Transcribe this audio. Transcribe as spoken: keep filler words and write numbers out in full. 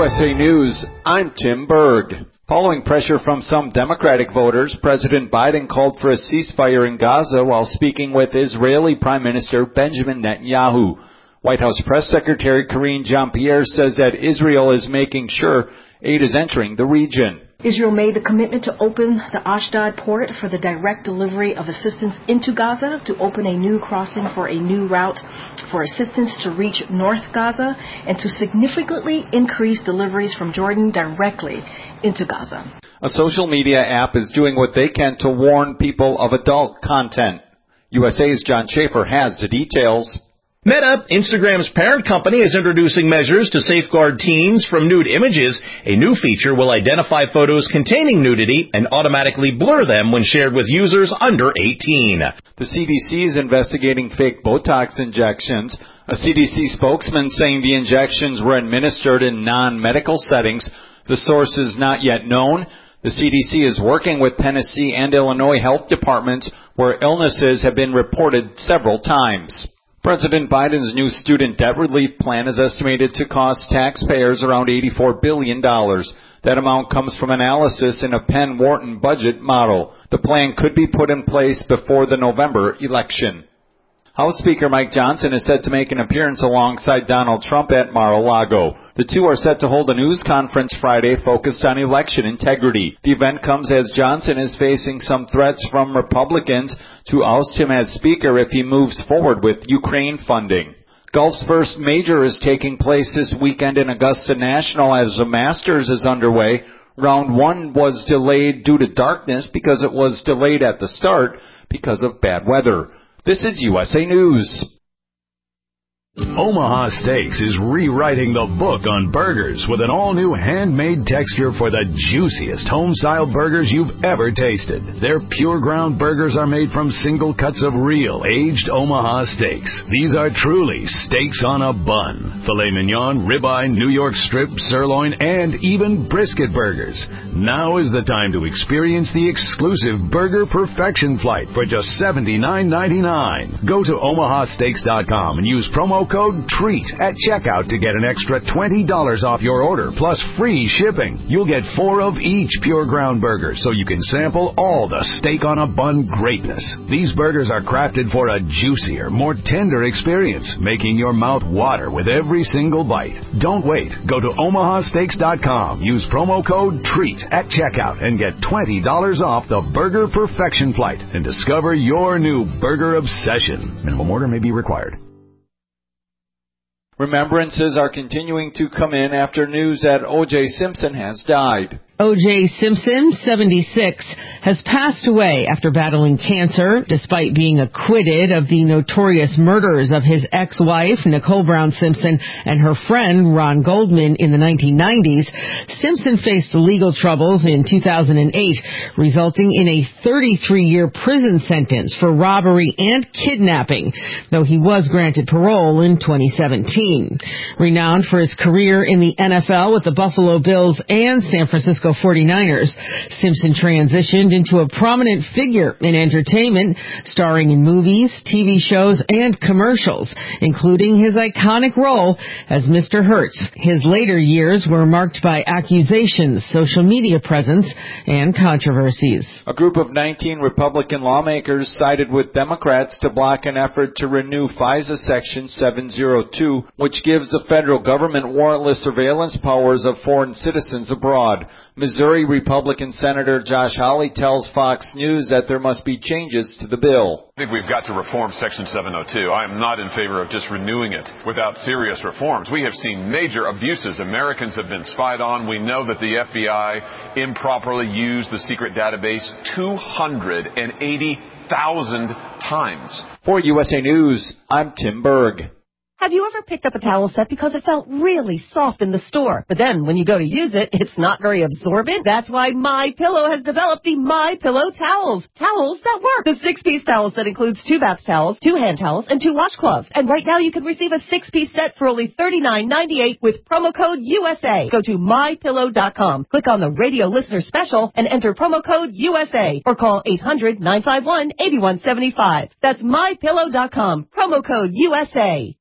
S A News, I'm Tim Berg. Following pressure from some Democratic voters, President Biden called for a ceasefire in Gaza while speaking with Israeli Prime Minister Benjamin Netanyahu. White House Press Secretary Karine Jean-Pierre says that Israel is making sure aid is entering the region. Israel made the commitment to open the Ashdod port for the direct delivery of assistance into Gaza, to open a new crossing for a new route for assistance to reach North Gaza, and to significantly increase deliveries from Jordan directly into Gaza. A social media app is doing what they can to warn people of adult content. U S A's John Schaefer has the details. Meta, Instagram's parent company, is introducing measures to safeguard teens from nude images. A new feature will identify photos containing nudity and automatically blur them when shared with users under eighteen. The C D C is investigating fake Botox injections. A C D C spokesman saying the injections were administered in non-medical settings. The source is not yet known. The C D C is working with Tennessee and Illinois health departments where illnesses have been reported several times. President Biden's new student debt relief plan is estimated to cost taxpayers around eighty-four billion dollars. That amount comes from analysis in a Penn Wharton budget model. The plan could be put in place before the November election. House Speaker Mike Johnson is set to make an appearance alongside Donald Trump at Mar-a-Lago. The two are set to hold a news conference Friday focused on election integrity. The event comes as Johnson is facing some threats from Republicans to oust him as Speaker if he moves forward with Ukraine funding. Golf's first major is taking place this weekend in Augusta National as the Masters is underway. Round one was delayed due to darkness because it was delayed at the start because of bad weather. This is U S A News. Omaha Steaks is rewriting the book on burgers with an all-new handmade texture for the juiciest home-style burgers you've ever tasted. Their pure ground burgers are made from single cuts of real aged Omaha steaks. These are truly steaks on a bun. Filet mignon, ribeye, New York strip, sirloin, and even brisket burgers. Now is the time to experience the exclusive Burger Perfection Flight for just seventy-nine ninety-nine. Go to omaha steaks dot com and use promo code TREAT at checkout to get an extra twenty dollars off your order plus free shipping. You'll get four of each pure ground burger so you can sample all the steak on a bun greatness. These burgers are crafted for a juicier, more tender experience, making your mouth water with every single bite. Don't wait. Go to omaha steaks dot com. Use promo code TREAT at checkout and get twenty dollars off the Burger Perfection Flight and discover your new burger obsession. Minimum order may be required. Remembrances are continuing to come in after news that O J Simpson has died. O J Simpson, seventy-six, has passed away after battling cancer, despite being acquitted of the notorious murders of his ex-wife, Nicole Brown Simpson, and her friend, Ron Goldman, in the nineteen nineties. Simpson faced legal troubles in two thousand eight, resulting in a thirty-three-year prison sentence for robbery and kidnapping, though he was granted parole in twenty seventeen. Renowned for his career in the N F L with the Buffalo Bills and San Francisco forty-niners, Simpson transitioned into a prominent figure in entertainment, starring in movies, T V shows, and commercials, including his iconic role as Mister Hertz. His later years were marked by accusations, social media presence, and controversies. A group of nineteen Republican lawmakers sided with Democrats to block an effort to renew FISA Section seven oh two, which gives the federal government warrantless surveillance powers of foreign citizens abroad. Missouri Republican Senator Josh Hawley tells Fox News that there must be changes to the bill. I think we've got to reform Section seven oh two. I am not in favor of just renewing it without serious reforms. We have seen major abuses. Americans have been spied on. We know that the F B I improperly used the secret database two hundred eighty thousand times. For U S A News, I'm Tim Berg. Have you ever picked up a towel set because it felt really soft in the store, but then when you go to use it, it's not very absorbent? That's why MyPillow has developed the MyPillow towels. Towels that work. The six-piece towel set includes two bath towels, two hand towels, and two washcloths. And right now you can receive a six-piece set for only thirty-nine ninety-eight with promo code U S A. Go to my pillow dot com, click on the radio listener special, and enter promo code U S A, or call eight hundred nine five one eight one seven five. That's my pillow dot com, promo code U S A.